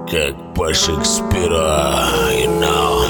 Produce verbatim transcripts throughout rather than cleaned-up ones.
как по Шекспиру, you know.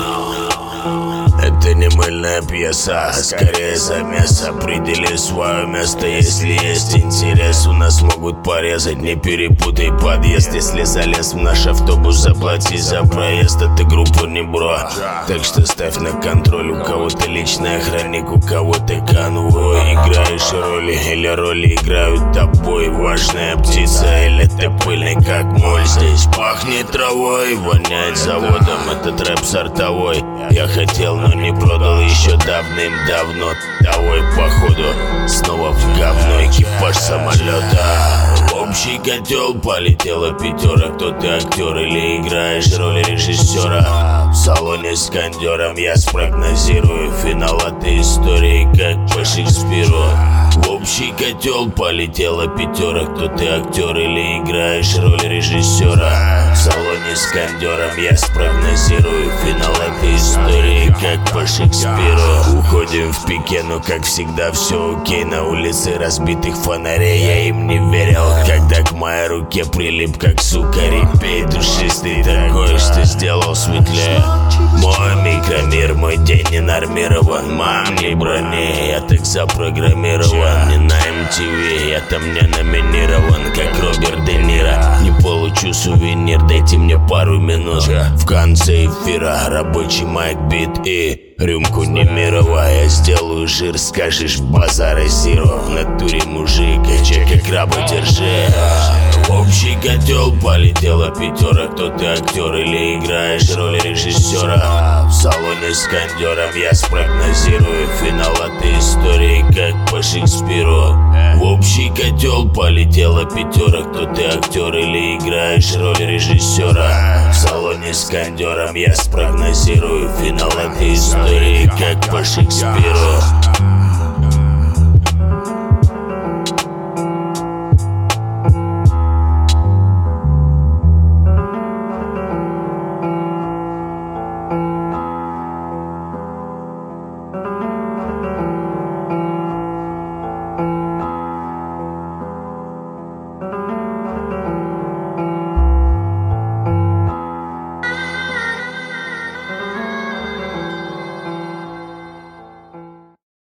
Это не мыльная пьеса, а скорее замес. Определи свое место, если есть интерес. У нас могут порезать, не перепутай подъезд. Если залез в наш автобус, заплати за проезд. Это группа не бро, так что ставь на контроль. У кого-то личный охранник, у кого-то конвой. Играешь роли или роли играют тобой. Важная птица или ты пыльный как моль. Здесь пахнет травой, воняет заводом. Этот рэп сортовой. Я хотел, но не продал еще давным-давно. Давай походу снова в говно экипаж самолета. В общий котел полетела пятера. Кто ты, актер или играешь роль режиссера? В салоне с кондером я спрогнозирую финал этой истории, как по Шекспиру. В общий котел полетела пятера. Кто ты, актер или играешь роль режиссера? В салоне с кондером я спрогнозирую финал этой истории, как по Шекспиру. Уходим в пике, но как всегда все окей. На улице разбитых фонарей я им не верил, когда к моей руке прилип как сука репей. Душистый такой, что сделал светлее мой микромир. Мой день не нормирован, мам, не брони. Я так запрограммирован, не на эм ти ви. Я там не номинирован, как Роберт Де Ниро. Не получу сувенир, дайте мне пару минут. В конце эфира рабочий майк, бит и рюмку Немирова. Я сделаю жир, скажешь базара зиро. В натуре мужик, чек как краба держи. В общий котел полетела пятера. Кто ты, актер или играешь роль режиссера? В салоне с кондером я спрогнозирую финал этой истории, как по Шекспиру. В общий котел полетела пятера. Кто ты, актер или играешь роль режиссера? В салоне с кондером я спрогнозирую финал этой истории, как по Шекспиру.